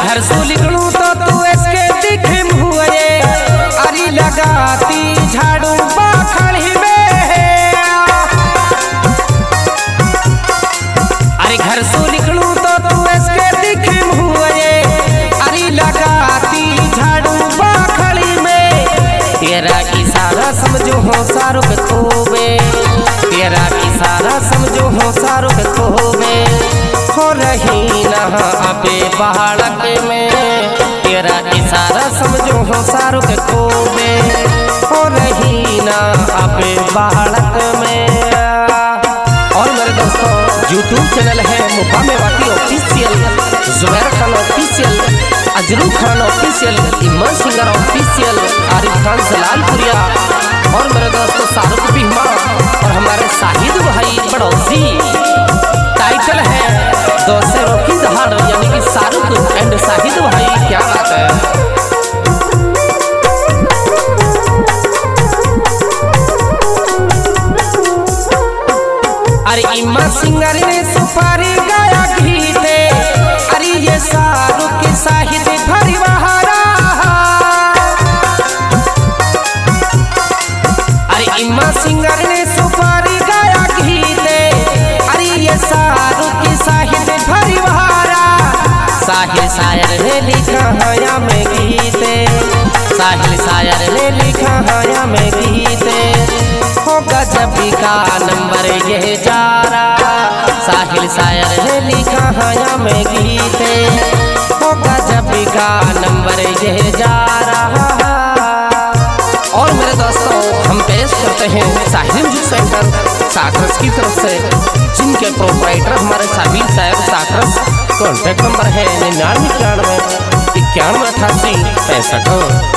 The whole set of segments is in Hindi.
घर से निकलूं तो तू इसके दिखे मुए अरे लगाती झाड़ू बाखड़ी में। अरे घर से निकलूं तो तू इसके दिखे मुए अरे लगाती झाड़ू बाखड़ी में। तेरा इशारा समझो हो सारो के खोबे, तेरा इशारा समझो हो सारो के खोबे। हो रही ना अबे बालक में, तेरा इशारा समझो हो सारो के खोबे। हो रही ना अबे बालक में। और मेरे दोस्तों यूट्यूब चैनल है मुकामेवाती official, Zubair Khan official, Ajru Khan official, Iman singer official, Arif Khan Jalalpuria और मेरे दोस्तों शाहरुख बीमा और हमारे शाहिद भाई पड़ोसी। टाइटल है दोस्तों की दहाड़, यानी कि शाहरुख एंड शाहिद भाई। क्या बात है। अरे इमन सिंगर ने सुपारी गाया गीते, अरे ये शाहरुख की शाहिद भरी बहारा। अरे इमन सिंगर ने सुपारी गाया गीते, अरे ये शाहरुख की शाहिद भरी बहारा। साहिल शायर ने लिखा हया में गीते, साहिल शायर ने लिखा हया में गीते। हो गजब का नंबर ये जा रहा, साहिल शायर ने लिखा हया में गीते। हो गजब का नंबर ये जा रहा। और मेरे दोस्तों हम पेश करते हैं साहिल म्यूजिक सेंटर साकरस की तरफ से, जिनके प्रोपराइटर हमारे साबिल साहब साकरस। कॉन्टैक्ट नंबर है 99 91 88 65।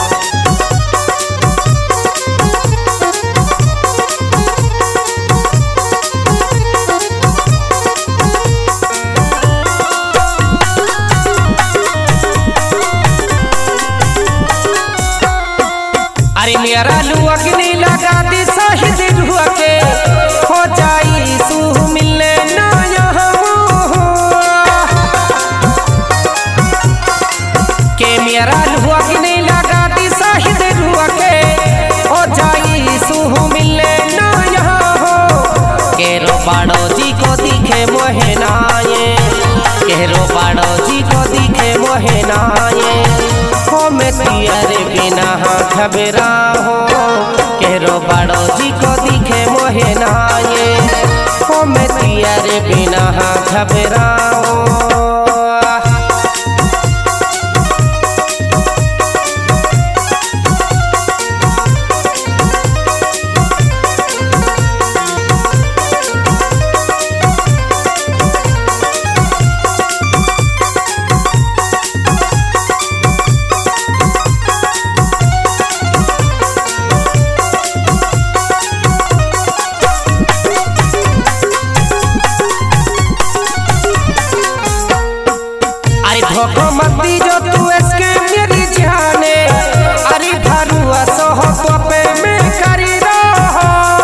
अरे मेरा लू अग्नि लगा दी शाहिद रुआ के, हो जाई सू मिलने ना यहाँ के। मेरा लू अग्नि लगा दी शाहिद रुआ के, हो जाई सू मिलने ना यहाँ हो। केरो बाड़ो जी को दिखे मोहे नाये, केरो बाड़ो जी को दिखे मोहे नाये। हो मैं तियारे बिना घबरा हो, केरो बाड़ो जी को दिखे मोहे नाये। हो मैं तियारे बिना घबरा हो। धोखो मत दी जो तू इसके मेरी जाने, अरे भरुआ सोहो तो पे मैं करी रहो।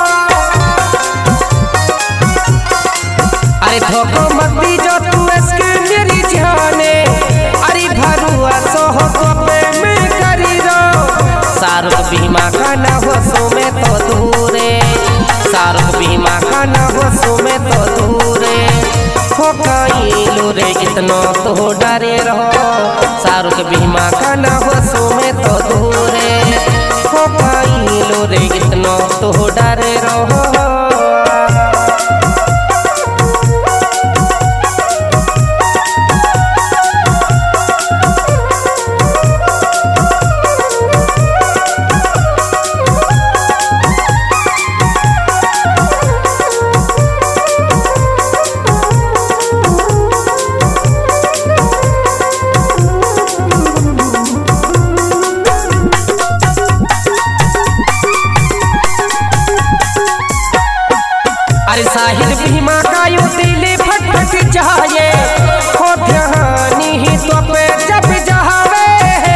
अरे धोखो मत दी जो तू इसके मेरी जाने, अरे भरुआ सोहो तो पे मैं करी रहो। शाहरुख बीमा का ना हो सो में तो दूरे, शाहरुख बीमा का ना हो सो में तो दूरे। हो कहीं रे कितनो तो डरे रहो, शाहरुख बीमा का ना हो सो में तो दूरे। हो कहीं रे कितनो तो डरे रहो। अरे साहिल भीमा का यू दिले फटफट जाए, हो ध्यानी ही तो पे जब जावे।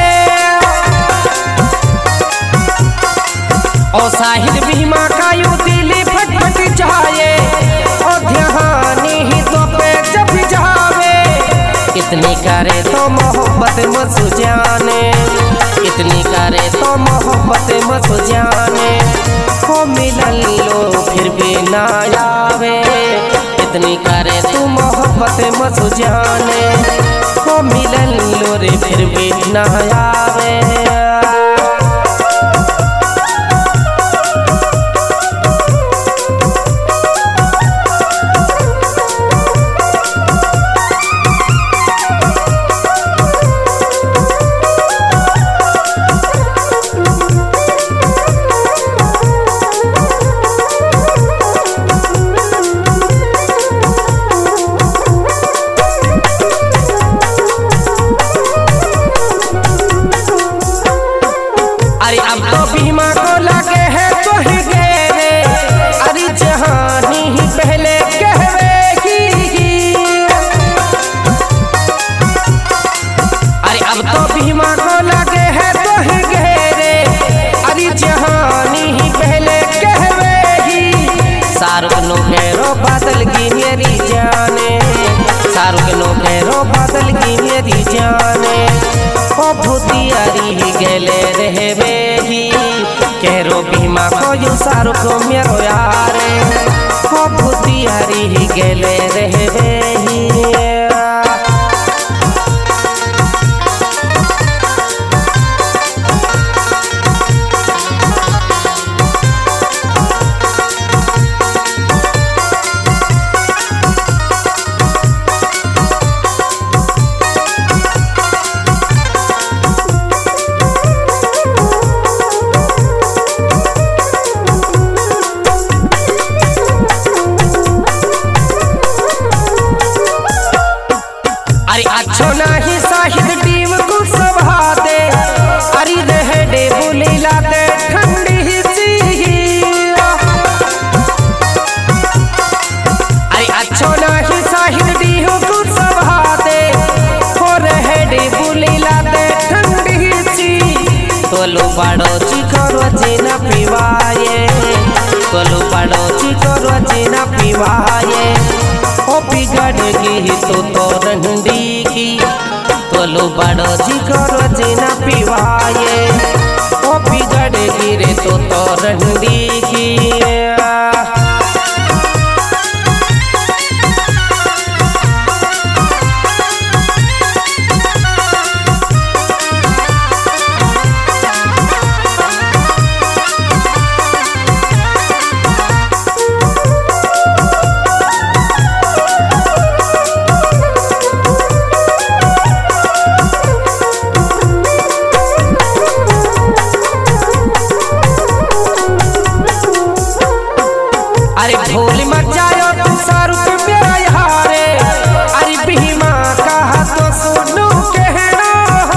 ओ साहिल भीमा का यू दिले फटफट जाए, ओ ध्यानी ही तो पे जब जावे। इतनी करे तो मोह मोहब्बत मसु जाने, इतनी करे तो मोहब्बत मसु जाने। हो मिलन लो फिर भी ना आवे, इतनी करे तू मोहब्बत मसु जाने। हो मिलन लो रे फिर भी ना आवे। अरे अब तो भीमा को लगे है तो ही गए रे, अरे जहानी ही पहले कहवेगी। अरे अब तो भीमा को लगे है तो ही गए रे, अरे जहानी ही पहले कहवेगी। शाहरुख नो घेरो बादल की मेरी जाने, शाहरुख नो घेरो बादल की मेरी जाने। ओ भूतियारी ही गले रहवेगी, केरो भीमा को यू शाहरुख मेरो यारे। ओ भूतियारी ही गले रहवेगी। अरे अच्छो नाही साहिद टीम को सभा दे, अरे रह दे बुली लाते ठंडी सी। अरे अच्छो नाही साहिद टीम को सभा दे, हो रह दे बुली लाते ठंडी सी। तोलो बड़ो चिकरो जीना पीवाए, तोलो बड़ो चिकरो जीना पीवाए। ओ बिगड़गी तो रंडी की, तोलो बड़ो जिगरो जीना पीवाए। ओ बिगड़गी रे तो रंडी की। अरे ढोल मचायो तू शाहरुख मेरा यारे, अरे भीमा कहा तो सुनो कहना।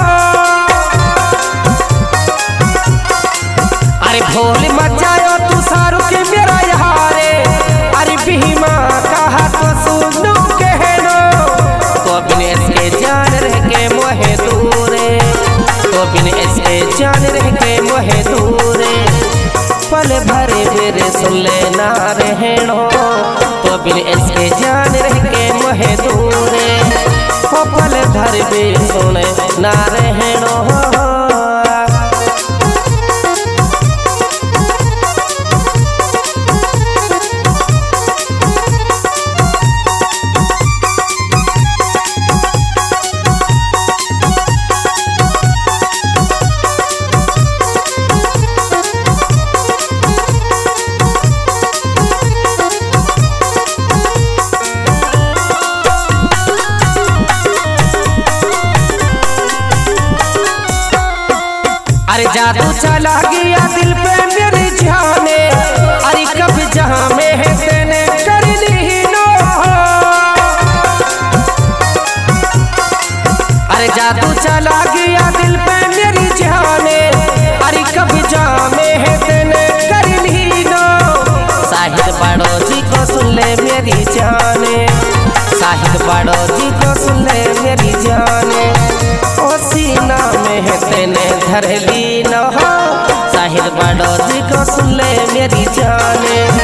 अरे ढोल मचायो तू शाहरुख मेरा यारे, अरे भीमा कहा तो सुनो कहना। तो बिन इसके जान रह के मोहे दूरे, तो बिन इसके जान रह के मोहे दूरे। पल भरे मेरे सुन लेना रहनो, तो बिन इसके जान रह के मोहे दूरे। ओ पल भर भी सुने ना रहनो। अरे जादू चला गया दिल पे मेरी जाने, अरे कब जहाँ में है तेने कर ली नो। अरे जादू चला गया दिल पे मेरी जाने, अरे कब जहाँ में है तेने कर ली नो। शाहिद बड़ो जी को सुन ले मेरी जाने, शाहिद बड़ो जी को सुन ले मेरी जाने। ओ सीना में है तेने धर ली न हो, शाहिद बड़ो जी को सुन ले मेरी जाने।